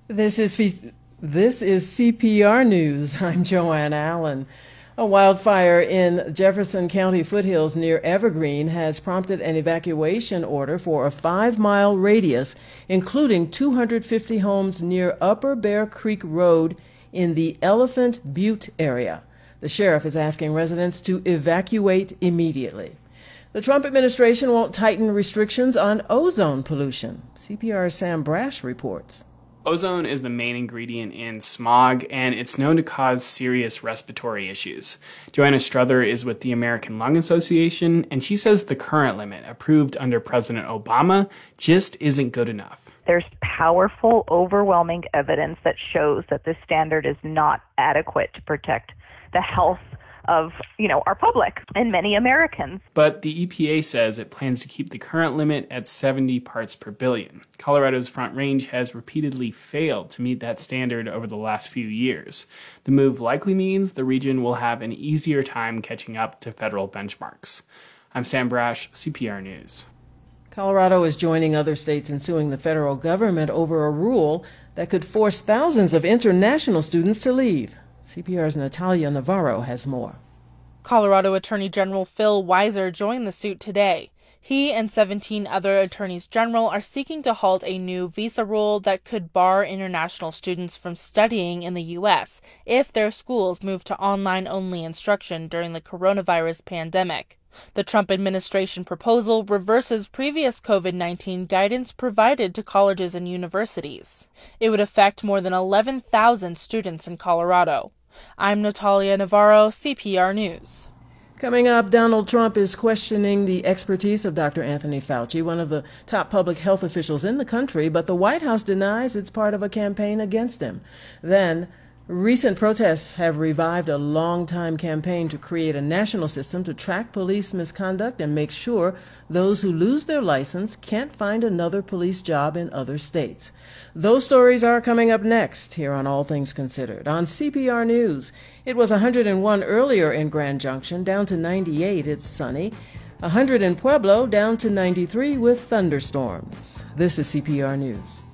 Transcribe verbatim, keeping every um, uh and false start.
This is this is C P R News. I'm Joanne Allen. A wildfire in Jefferson County foothills near Evergreen has prompted an evacuation order for a five-mile radius, including two hundred fifty homes near Upper Bear Creek Road in the Elephant Butte area. The sheriff is asking residents to evacuate immediately. The Trump administration won't tighten restrictions on ozone pollution. C P R's Sam Brash reports. Ozone is the main ingredient in smog, and it's known to cause serious respiratory issues. Joanna Strother is with the American Lung Association, and she says the current limit, approved under President Obama, just isn't good enough. There's powerful, overwhelming evidence that shows that this standard is not adequate to protect the health of, you know, our public and many Americans. But the E P A says it plans to keep the current limit at seventy parts per billion. Colorado's Front Range has repeatedly failed to meet that standard over the last few years. The move likely means the region will have an easier time catching up to federal benchmarks. I'm Sam Brash, C P R News. Colorado is joining other states in suing the federal government over a rule that could force thousands of international students to leave. C P R's Natalia Navarro has more. Colorado Attorney General Phil Weiser joined the suit today. He and seventeen other attorneys general are seeking to halt a new visa rule that could bar international students from studying in the U S if their schools move to online-only instruction during the coronavirus pandemic. The Trump administration proposal reverses previous COVID nineteen guidance provided to colleges and universities. It would affect more than eleven thousand students in Colorado. I'm Natalia Navarro, C P R News. Coming up, Donald Trump is questioning the expertise of Doctor Anthony Fauci, one of the top public health officials in the country, but the White House denies it's part of a campaign against him. Then, recent protests have revived a long-time campaign to create a national system to track police misconduct and make sure those who lose their license can't find another police job in other states. Those stories are coming up next here on All Things Considered. On C P R News, it was one hundred one earlier in Grand Junction, down to ninety-eight. It's sunny. one hundred in Pueblo, down to ninety-three with thunderstorms. This is C P R News.